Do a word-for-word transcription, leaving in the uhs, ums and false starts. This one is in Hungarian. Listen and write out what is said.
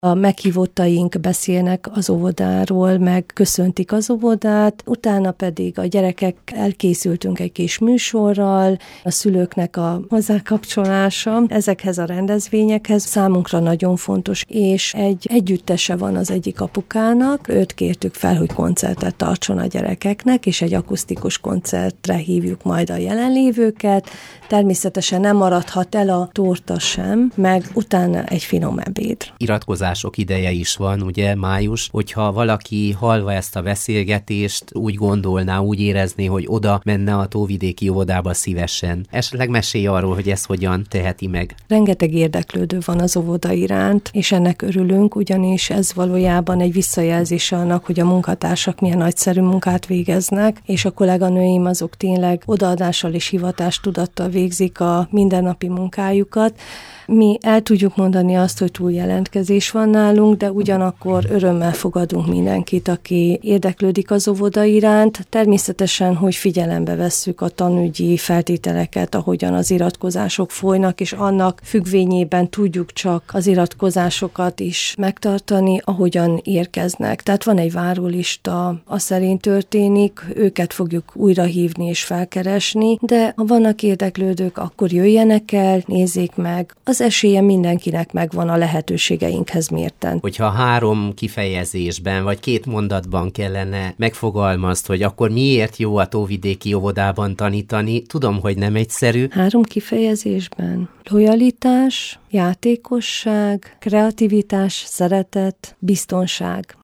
A meghívottaink beszélnek az óvodáról, meg köszöntik az óvodát, utána pedig a gyerekek elkészültünk egy kis műsorral, a szülőknek a hozzákapcsolása ezekhez a rendezvényekhez számunkra nagyon fontos, és egy együttese van az egyik apukának, őt kértük fel, hogy koncertet tartson a gyerekeknek, és egy akusztikus koncertre hívjuk majd a jelenlévőket. Természetesen nem maradhat el a torta sem, meg utána egy finom ebéd. Iratkozások ideje is van, ugye, május, hogyha valaki hallva ezt a beszélgetést úgy gondolná, úgy érezné, hogy oda menne a Tóvidéki óvodába szívesen. Esetleg mesélj arról, hogy ezt hogyan teheti meg. Rengeteg érdeklődő van az óvoda iránt, és ennek örülünk, ugyanis ez valójában egy visszajelzés annak, hogy a munkatársak milyen nagyszerű munkát végeznek, és a kolléganőim azok tényleg odaadással és hivatástudattal végzik a mindennapi munkájukat. Mi el tudjuk mondani azt, hogy túljelentkezés van nálunk, de ugyanakkor örömmel fogadunk mindenkit, aki érdeklődik az óvoda iránt. Természetesen, hogy figyelembe vesszük a tanügyi feltételeket, ahogyan az iratkozások folynak, és annak függvényében tudjuk csak az iratkozásokat is megtartani, ahogyan érkeznek. Tehát van egy várólista, az szerint történik, őket fogjuk újra hívni és felkeresni, de ha vannak érdeklődők, akkor jöjjenek el, nézzék meg. Az esélye mindenkinek megvan a lehetőségeinkhez mérten. Hogyha három kifejezésben, vagy két mondatban kellene megfogalmazt, hogy akkor miért jó a Tóvidéki óvodában tanítani, tudom, hogy nem egyszerű. Három kifejezésben? Lojalitás, játékosság, kreativitás, szeretet, biztonság.